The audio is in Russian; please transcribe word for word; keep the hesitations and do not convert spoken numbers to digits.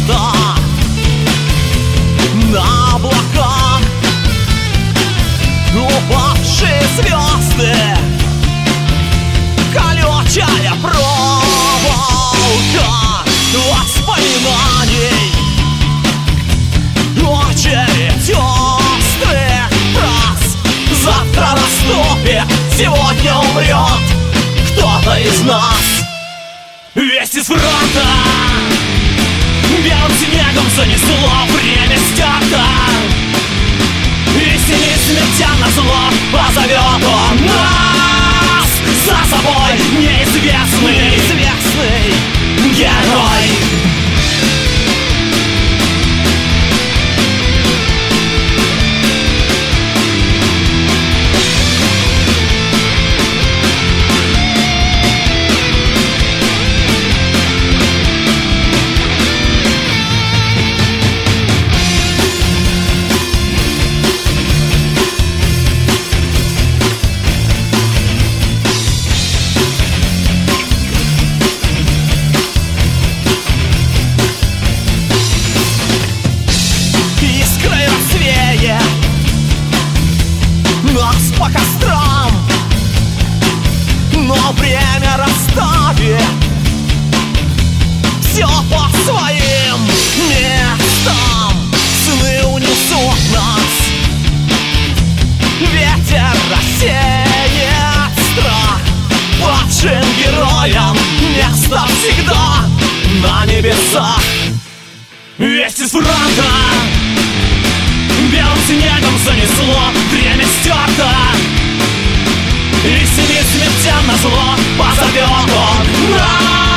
цвета на облаках упавшие звезды, колючая проволока воспоминаний, очередь острых фраз. Завтра наступит, сегодня умрет кто-то из нас. Весть из фронта белым снегом занесло время старта, и семи смертям назло позовет он нас за собой. Неизвестный, неизвестный герой. Нас по кострам, но время расставит все по своим местам. Сны унесут нас, ветер рассеет страх. Падшим героям место всегда на небесах. Весть из фронта белым снегом занесло время старта, и семи смертям назло позовет он нас.